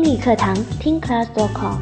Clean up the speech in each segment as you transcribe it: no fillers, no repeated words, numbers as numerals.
英语课堂听 class.com。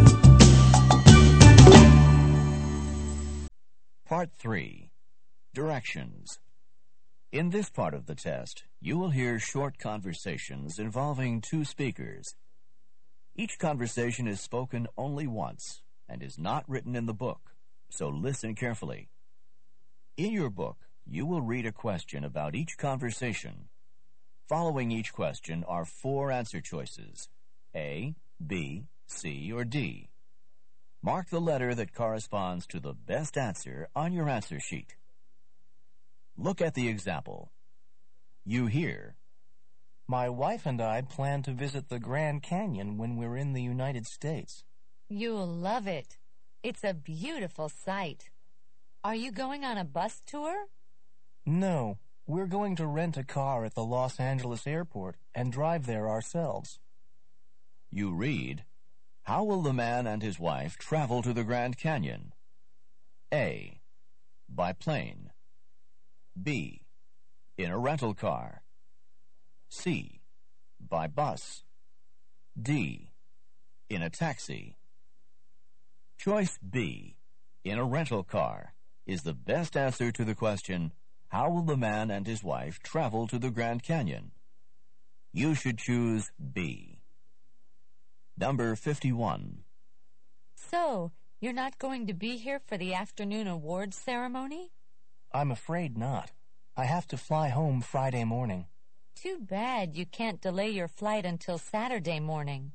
Part 3. Directions. In this part of the test, you will hear short conversations involving two speakers. Each conversation is spoken only once and is not written in the book, so listen carefully. In your book, you will read a question about each conversation. Following each question are 4 answer choices: A, B, C, or D. Mark the letter that corresponds to the best answer on your answer sheet. Look at the example. You hear, "My wife and I plan to visit the Grand Canyon when we're in the United States." You'll love it. It's a beautiful sight. Are you going on a bus tour? No, we're going to rent a car at the Los Angeles airport and drive there ourselves. You read, how will the man and his wife travel to the Grand Canyon? A, by plane. B, in a rental car. C, by bus. D, in a taxi. Choice B, in a rental car, is the best answer to the question, how will the man and his wife travel to the Grand Canyon? You should choose B. Number 51. So, you're not going to be here for the afternoon awards ceremony? I'm afraid not. I have to fly home Friday morning. Too bad you can't delay your flight until Saturday morning.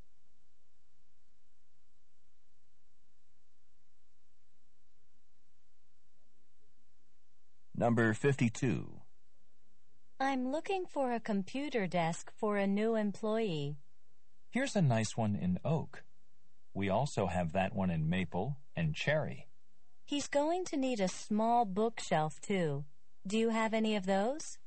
Number 52. I'm looking for a computer desk for a new employee. Here's a nice one in oak. We also have that one in maple and cherry. He's going to need a small bookshelf, too. Do you have any of those?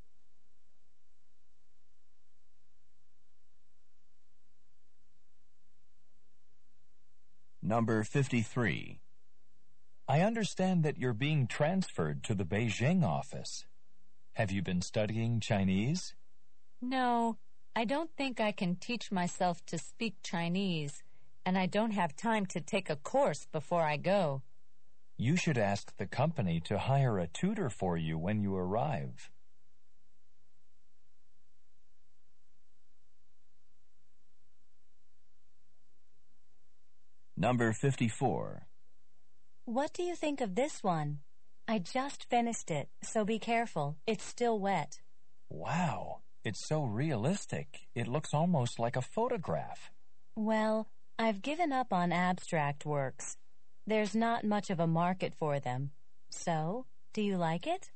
Number 53. I understand that you're being transferred to the Beijing office. Have you been studying Chinese? No, I don't think I can teach myself to speak Chinese, and I don't have time to take a course before I go. You should ask the company to hire a tutor for you when you arrive. Number 54. What do you think of this one? I just finished it, so be careful. It's still wet. Wow, it's so realistic. It looks almost like a photograph. Well, I've given up on abstract works. There's not much of a market for them. So, do you like it?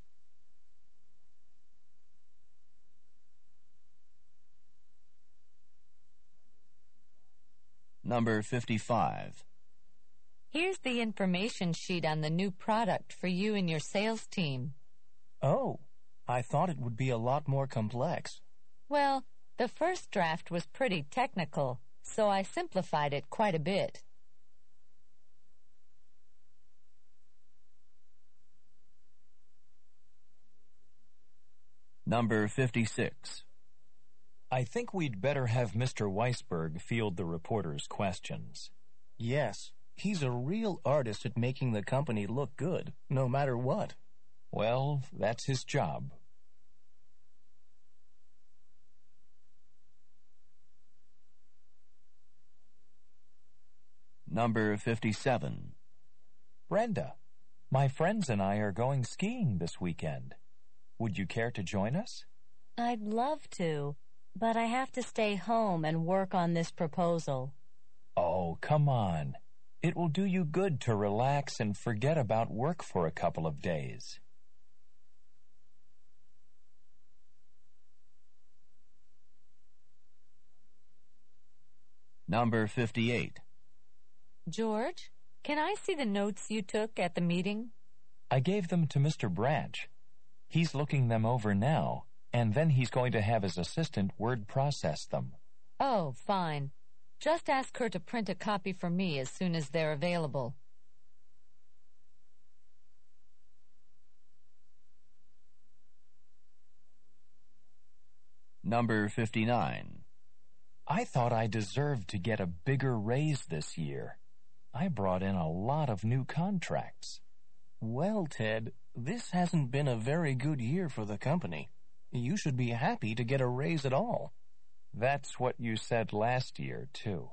Number 55. Here's the information sheet on the new product for you and your sales team. Oh, I thought it would be a lot more complex. Well, the first draft was pretty technical, so I simplified it quite a bit. Number 56. I think we'd better have Mr. Weisberg field the reporter's questions. Yes, he's a real artist at making the company look good, no matter what. Well, that's his job. Number 57. Brenda, my friends and I are going skiing this weekend. Would you care to join us? I'd love to, but I have to stay home and work on this proposal. Oh, come on. It will do you good to relax and forget about work for a couple of days. Number 58. George, can I see the notes you took at the meeting? I gave them to Mr. Branch. He's looking them over now, and then he's going to have his assistant word process them. Oh, fine. Just ask her to print a copy for me as soon as they're available. Number 59. I thought I deserved to get a bigger raise this year. I brought in a lot of new contracts. Well, Ted, this hasn't been a very good year for the company. You should be happy to get a raise at all. That's what you said last year, too.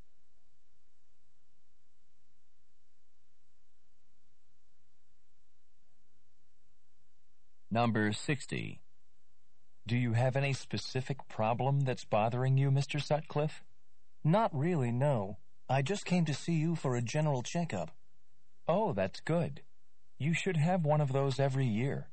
Number 60. Do you have any specific problem that's bothering you, Mr. Sutcliffe? Not really, no. I just came to see you for a general checkup. Oh, that's good. You should have one of those every year.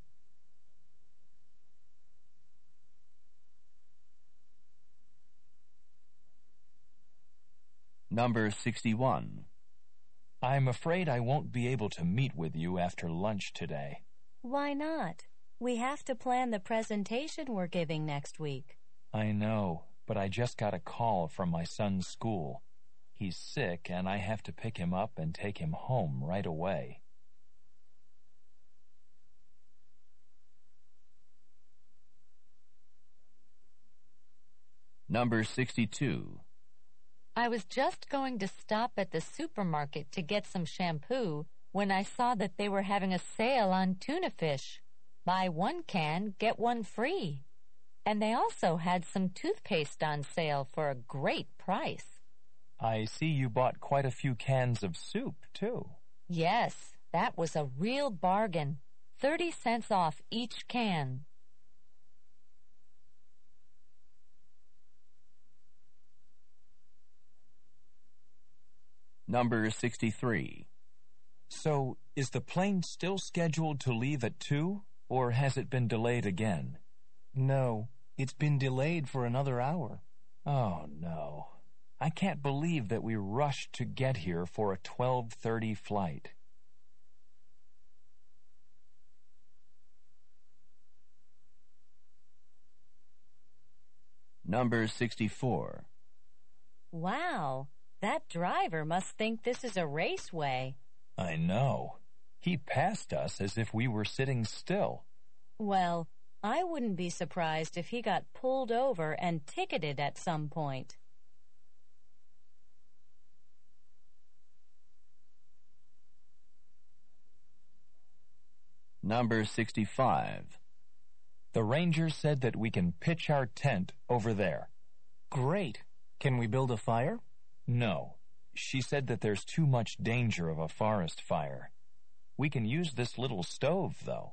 Number 61. I'm afraid I won't be able to meet with you after lunch today. Why not? We have to plan the presentation we're giving next week. I know, but I just got a call from my son's school. He's sick, and I have to pick him up and take him home right away. Number 62. I was just going to stop at the supermarket to get some shampoo when I saw that they were having a sale on tuna fish. Buy one can, get one free. And they also had some toothpaste on sale for a great price. I see you bought quite a few cans of soup, too. Yes, that was a real bargain. 30 cents off each can. Number 63. So, is the plane still scheduled to leave at 2, or has it been delayed again? No, it's been delayed for another hour. Oh, no. I can't believe that we rushed to get here for a 12:30 flight. Number 64. Wow, that driver must think this is a raceway. I know. He passed us as if we were sitting still. Well, I wouldn't be surprised if he got pulled over and ticketed at some point. Number 65. The ranger said that we can pitch our tent over there. Great. Can we build a fire? No. She said that there's too much danger of a forest fire. We can use this little stove, though.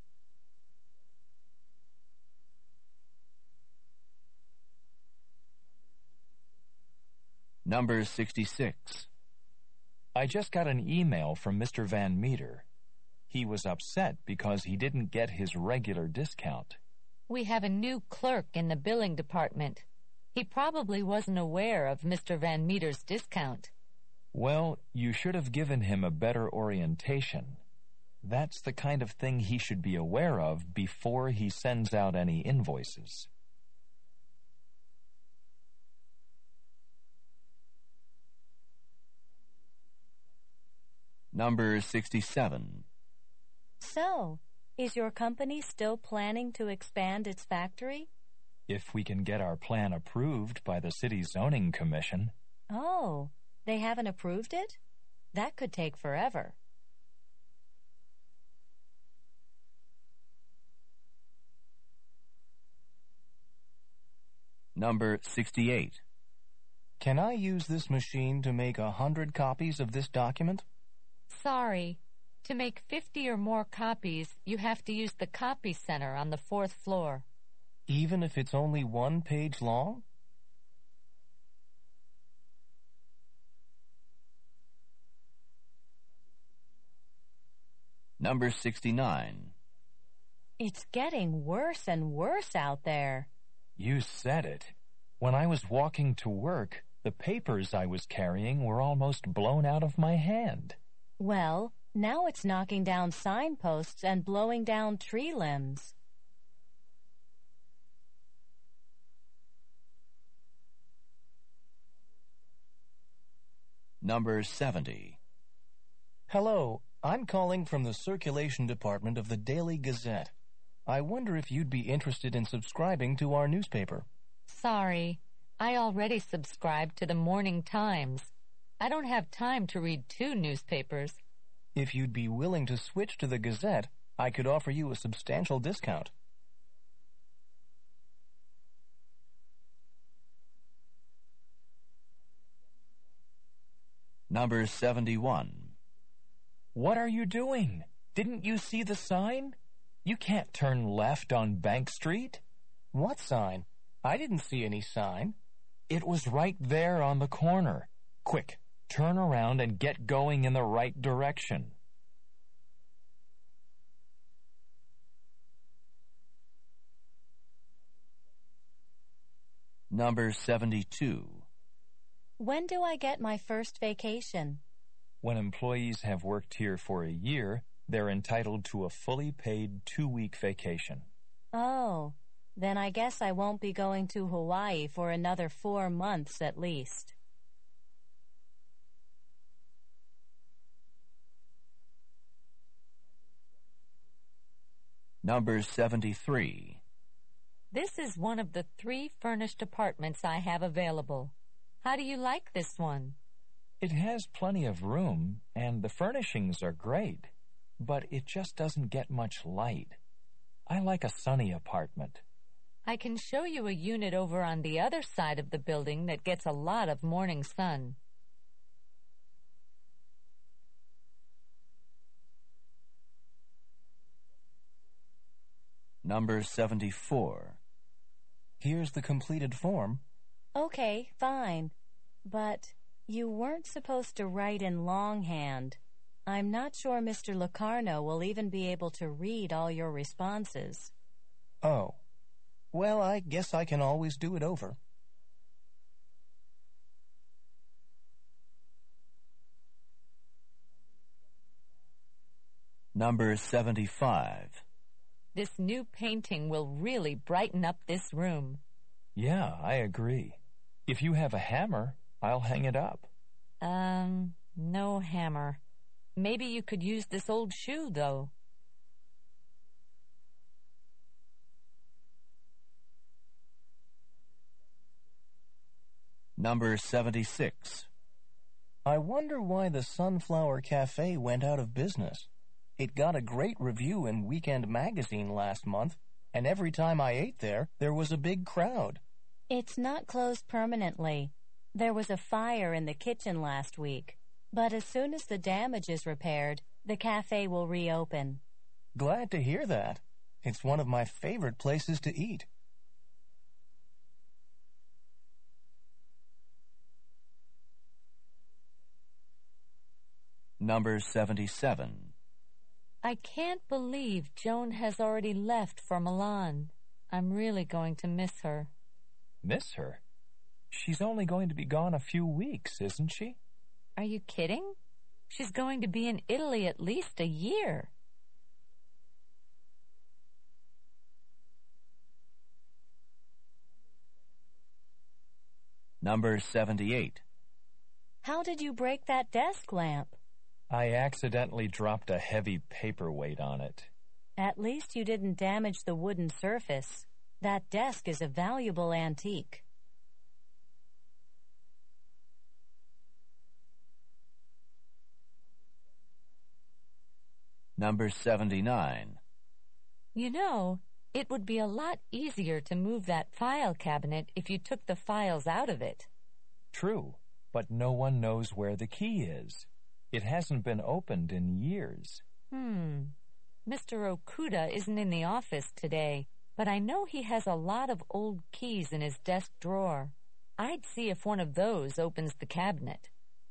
Number 66. I just got an email from Mr. Van Meter. He was upset because he didn't get his regular discount. We have a new clerk in the billing department. He probably wasn't aware of Mr. Van Meter's discount. Well, you should have given him a better orientation. That's the kind of thing he should be aware of before he sends out any invoices. Number 67. So, is your company still planning to expand its factory? If we can get our plan approved by the city zoning commission. Oh, they haven't approved it? That could take forever. Number 68. Can I use this machine to make 100 copies of this document? Sorry. To make 50 or more copies, you have to use the copy center on the 4th floor. Even if it's only 1 page long? Number 69. It's getting worse and worse out there. You said it. When I was walking to work, the papers I was carrying were almost blown out of my hand. Well, now it's knocking down signposts and blowing down tree limbs. Number 70. Hello, I'm calling from the circulation department of the Daily Gazette. I wonder if you'd be interested in subscribing to our newspaper. Sorry. I already subscribe to the Morning Times. I don't have time to read 2 newspapers. If you'd be willing to switch to the Gazette, I could offer you a substantial discount. Number 71. What are you doing? Didn't you see the sign? You can't turn left on Bank Street. What sign? I didn't see any sign. It was right there on the corner. Quick, turn around and get going in the right direction. Number 72. When do I get my first vacation? When employees have worked here for a year, they're entitled to a fully paid 2-week vacation. Oh, then I guess I won't be going to Hawaii for another 4 months at least. Number 73. This is one of the 3 furnished apartments I have available. How do you like this one? It has plenty of room, and the furnishings are great, but it just doesn't get much light. I like a sunny apartment. I can show you a unit over on the other side of the building that gets a lot of morning sun. Number 74. Here's the completed form. Okay, fine. But you weren't supposed to write in longhand. I'm not sure Mr. Locarno will even be able to read all your responses. Oh. Well, I guess I can always do it over. Number 75. This new painting will really brighten up this room. Yeah, I agree. If you have a hammer, I'll hang it up. No hammer. Maybe you could use this old shoe, though. Number 76. I wonder why the Sunflower Cafe went out of business. It got a great review in Weekend Magazine last month, and every time I ate there was a big crowd. It's not closed permanently. There was a fire in the kitchen last week. But as soon as the damage is repaired, the cafe will reopen. Glad to hear that. It's one of my favorite places to eat. Number 77. I can't believe Joan has already left for Milan. I'm really going to miss her. Miss her? She's only going to be gone a few weeks, isn't she? Are you kidding? She's going to be in Italy at least a year. Number 78. How did you break that desk lamp? I accidentally dropped a heavy paperweight on it. At least you didn't damage the wooden surface. That desk is a valuable antique. Number 79. You know, it would be a lot easier to move that file cabinet if you took the files out of it. True, but no one knows where the key is. It hasn't been opened in years. Mr. Okuda isn't in the office today, but I know he has a lot of old keys in his desk drawer. I'd see if one of those opens the cabinet.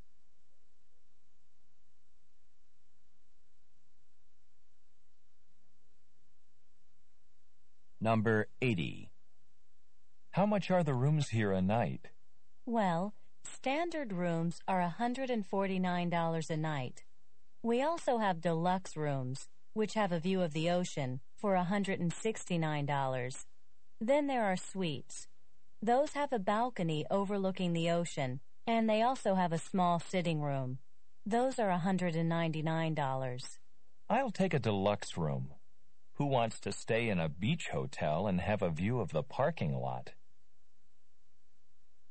Number 80. How much are the rooms here a night? Well, standard rooms are $149 a night. We also have deluxe rooms, which have a view of the ocean, for $169. Then there are suites. Those have a balcony overlooking the ocean, and they also have a small sitting room. Those are $199. I'll take a deluxe room. Who wants to stay in a beach hotel and have a view of the parking lot?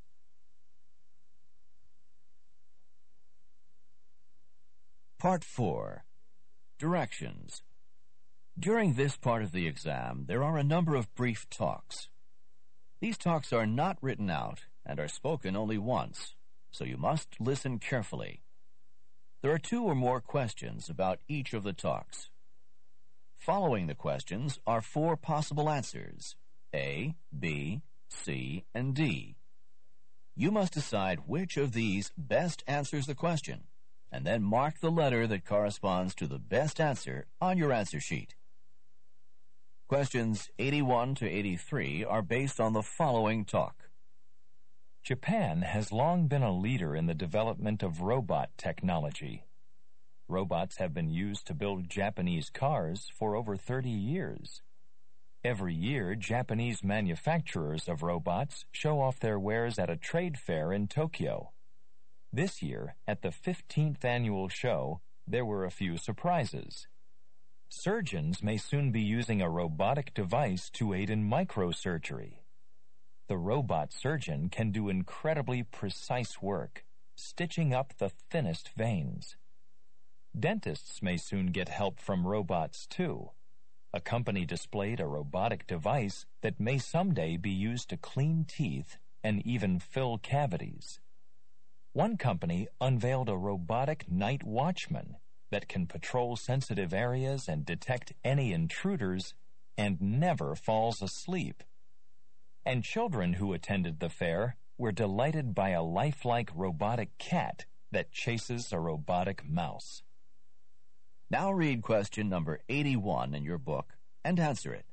Part 4. Directions. During this part of the exam, there are a number of brief talks. These talks are not written out and are spoken only once, so you must listen carefully. There are 2 or more questions about each of the talks. Following the questions are 4 possible answers, A, B, C, and D. You must decide which of these best answers the question, and then mark the letter that corresponds to the best answer on your answer sheet. Questions 81 to 83 are based on the following talk. Japan has long been a leader in the development of robot technology. Robots have been used to build Japanese cars for over 30 years. Every year, Japanese manufacturers of robots show off their wares at a trade fair in Tokyo. This year, at the 15th annual show, there were a few surprises. Surgeons may soon be using a robotic device to aid in microsurgery. The robot surgeon can do incredibly precise work, stitching up the thinnest veins. Dentists may soon get help from robots, too. A company displayed a robotic device that may someday be used to clean teeth and even fill cavities. One company unveiled a robotic night watchman that can patrol sensitive areas and detect any intruders and never falls asleep. And children who attended the fair were delighted by a lifelike robotic cat that chases a robotic mouse. Now read question number 81 in your book and answer it.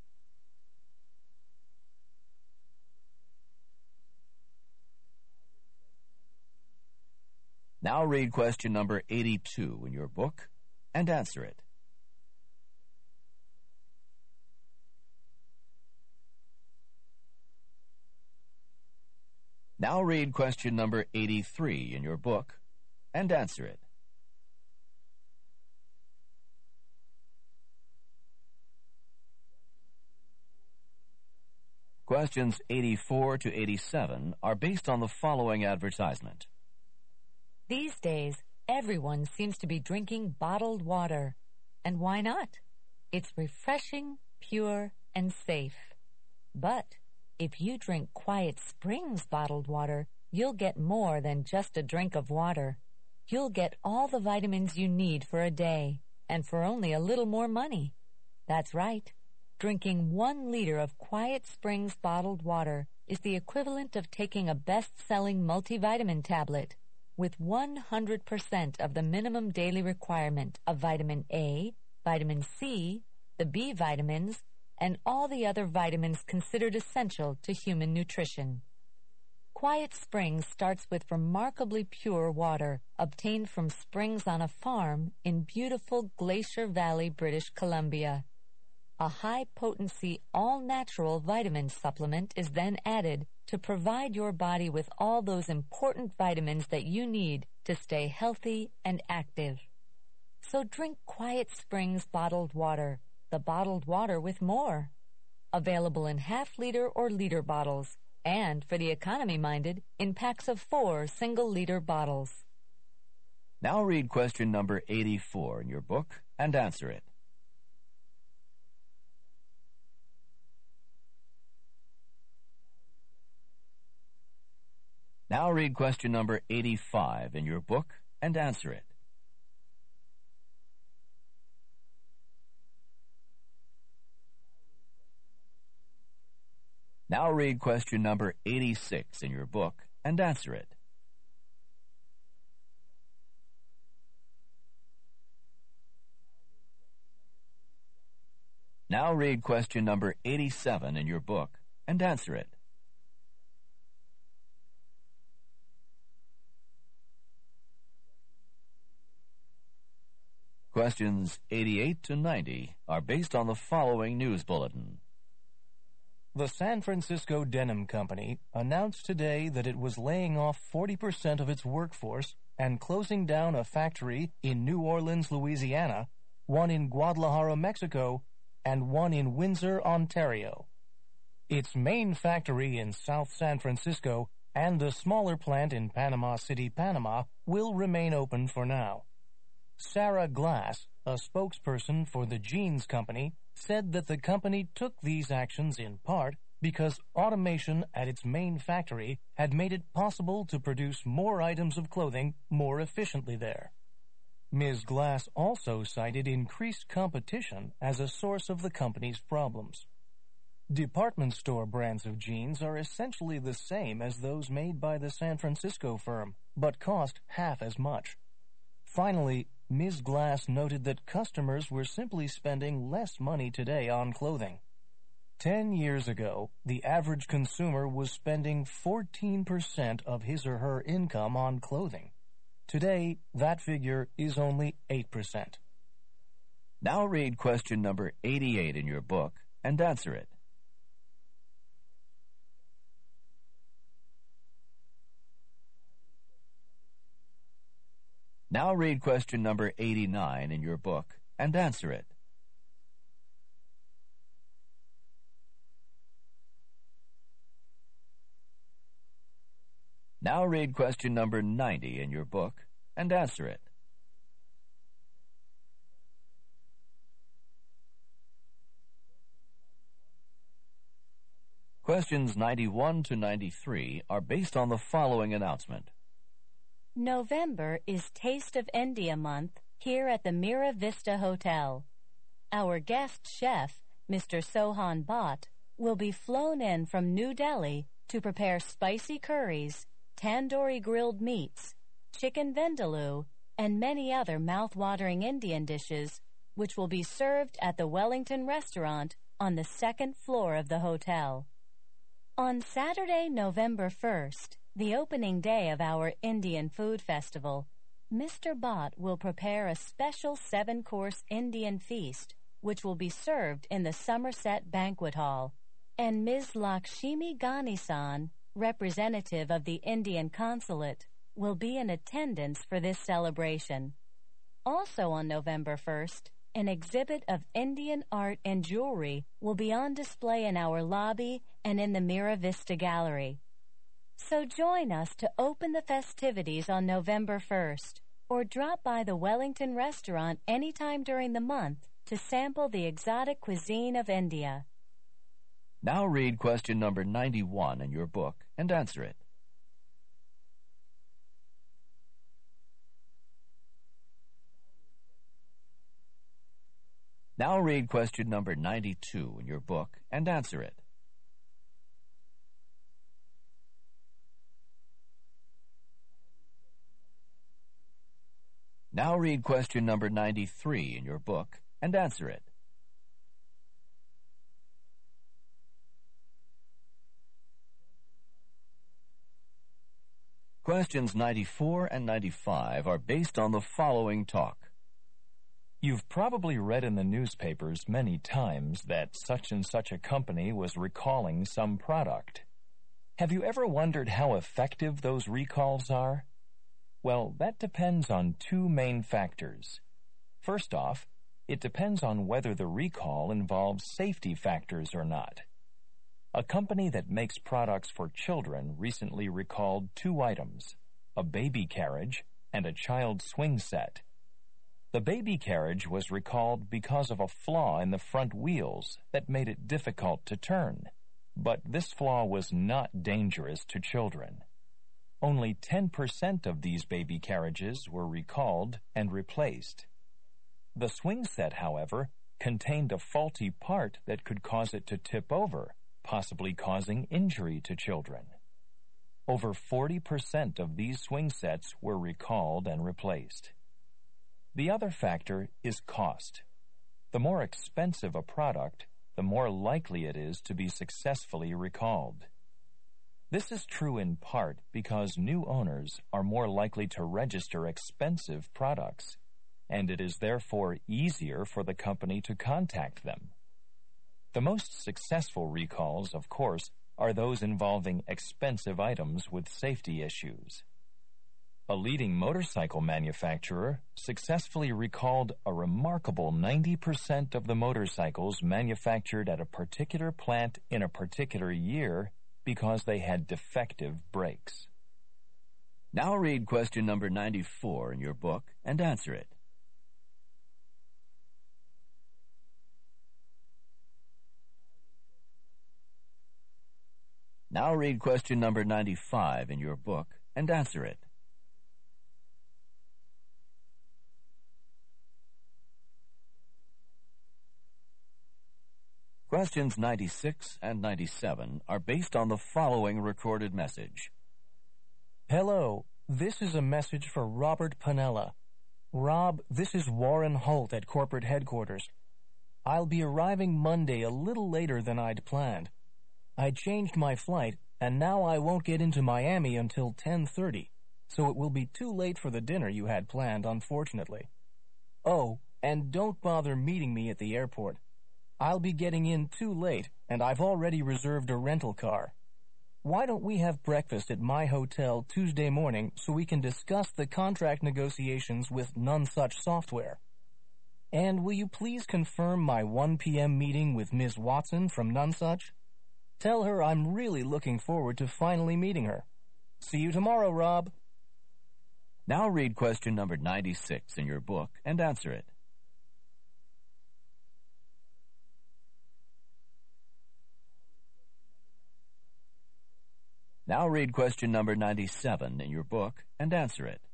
Now read question number 82 in your book and answer it. Now read question number 83 in your book and answer it. Questions 84 to 87 are based on the following advertisement. These days, everyone seems to be drinking bottled water. And why not? It's refreshing, pure, and safe. But if you drink Quiet Springs bottled water, you'll get more than just a drink of water. You'll get all the vitamins you need for a day, and for only a little more money. That's right. Drinking 1 liter of Quiet Springs bottled water is the equivalent of taking a best-selling multivitamin tablet with 100% of the minimum daily requirement of vitamin A, vitamin C, the B vitamins, and all the other vitamins considered essential to human nutrition. Quiet Springs starts with remarkably pure water obtained from springs on a farm in beautiful Glacier Valley, British Columbia. A high-potency, all-natural vitamin supplement is then added to provide your body with all those important vitamins that you need to stay healthy and active. So drink Quiet Springs bottled water, the bottled water with more. Available in half-liter or liter bottles, and, for the economy-minded, in packs of 4 single-liter bottles. Now read question number 84 in your book and answer it. Now read question number 85 in your book and answer it. Now read question number 86 in your book and answer it. Now read question number 87 in your book and answer it. Questions 88 to 90 are based on the following news bulletin. The San Francisco Denim Company announced today that it was laying off 40% of its workforce and closing down a factory in New Orleans, Louisiana, one in Guadalajara, Mexico, and one in Windsor, Ontario. Its main factory in South San Francisco and the smaller plant in Panama City, Panama, will remain open for now. Sarah Glass, a spokesperson for the jeans company, said that the company took these actions in part because automation at its main factory had made it possible to produce more items of clothing more efficiently there. Ms. Glass also cited increased competition as a source of the company's problems. Department store brands of jeans are essentially the same as those made by the San Francisco firm, but cost half as much. Finally, Ms. Glass noted that customers were simply spending less money today on clothing. 10 years ago, the average consumer was spending 14% of his or her income on clothing. Today, that figure is only 8%. Now read question number 88 in your book and answer it. Now read question number 89 in your book and answer it. Now read question number 90 in your book and answer it. Questions 91 to 93 are based on the following announcement. November is Taste of India Month here at the Mira Vista Hotel. Our guest chef, Mr. Sohan Bhatt, will be flown in from New Delhi to prepare spicy curries, tandoori grilled meats, chicken vindaloo, and many other mouth-watering Indian dishes, which will be served at the Wellington Restaurant on the second floor of the hotel. On Saturday, November 1st, the opening day of our Indian Food Festival, Mr. Bhatt will prepare a special 7-course Indian feast, which will be served in the Somerset Banquet Hall, and Ms. Lakshmi Ganesan, representative of the Indian Consulate, will be in attendance for this celebration. Also on November 1st, an exhibit of Indian art and jewelry will be on display in our lobby and in the Mira Vista Gallery. So join us to open the festivities on November 1st, or drop by the Wellington Restaurant anytime during the month to sample the exotic cuisine of India. Now read question number 91 in your book and answer it. Now read question number 92 in your book and answer it. Now read question number 93 in your book and answer it. Questions 94 and 95 are based on the following talk. You've probably read in the newspapers many times that such and such a company was recalling some product. Have you ever wondered how effective those recalls are? Well, that depends on two main factors. First off, it depends on whether the recall involves safety factors or not. A company that makes products for children recently recalled 2 items, a baby carriage and a child swing set. The baby carriage was recalled because of a flaw in the front wheels that made it difficult to turn, but this flaw was not dangerous to children. Only 10% of these baby carriages were recalled and replaced. The swing set, however, contained a faulty part that could cause it to tip over, possibly causing injury to children. Over 40% of these swing sets were recalled and replaced. The other factor is cost. The more expensive a product, the more likely it is to be successfully recalled. This is true in part because new owners are more likely to register expensive products, and it is therefore easier for the company to contact them. The most successful recalls, of course, are those involving expensive items with safety issues. A leading motorcycle manufacturer successfully recalled a remarkable 90% of the motorcycles manufactured at a particular plant in a particular year because they had defective brakes. Now read question number 94 in your book and answer it. Now read question number 95 in your book and answer it. Questions 96 and 97 are based on the following recorded message. Hello, this is a message for Robert Panella. Rob, this is Warren Holt at corporate headquarters. I'll be arriving Monday a little later than I'd planned. I changed my flight, and now I won't get into Miami until 10:30, so it will be too late for the dinner you had planned, unfortunately. Oh, and don't bother meeting me at the airport. I'll be getting in too late, and I've already reserved a rental car. Why don't we have breakfast at my hotel Tuesday morning so we can discuss the contract negotiations with None Such Software? And will you please confirm my 1 p.m. meeting with Ms. Watson from None Such? Tell her I'm really looking forward to finally meeting her. See you tomorrow, Rob. Now read question number 96 in your book and answer it. Now read question number 97 in your book and answer it.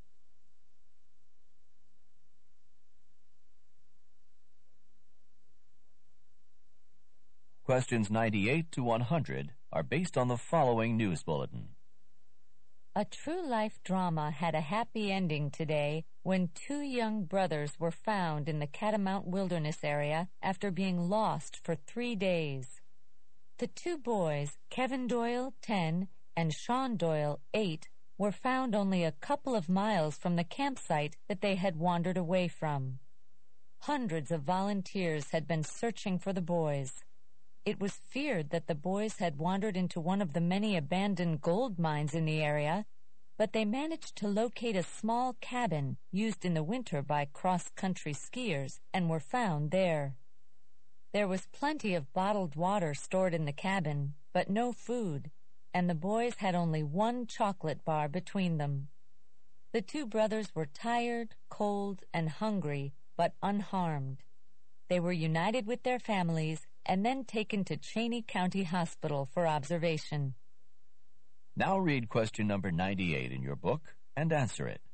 Questions 98 to 100 are based on the following news bulletin. A true-life drama had a happy ending today when 2 young brothers were found in the Catamount Wilderness area after being lost for 3 days. The 2 boys, Kevin Doyle, 10, and Sean Doyle, 8, were found only a couple of miles from the campsite that they had wandered away from. Hundreds of volunteers had been searching for the boys. It was feared that the boys had wandered into one of the many abandoned gold mines in the area, but they managed to locate a small cabin used in the winter by cross-country skiers and were found there. There was plenty of bottled water stored in the cabin, but no food, and the boys had only 1 chocolate bar between them. The 2 brothers were tired, cold, and hungry, but unharmed. They were united with their families and then taken to Cheney County Hospital for observation. Now read question number 98 in your book and answer it.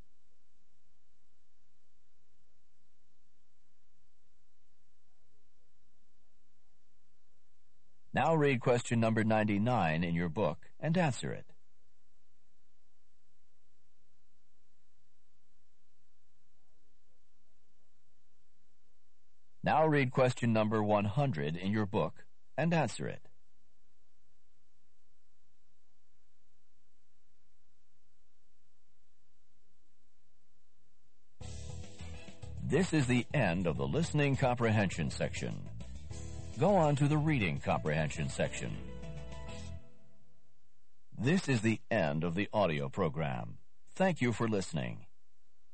Now read question number 99 in your book and answer it. Now read question number 100 in your book and answer it. This is the end of the listening comprehension section. Go on to the reading comprehension section. This is the end of the audio program. Thank you for listening.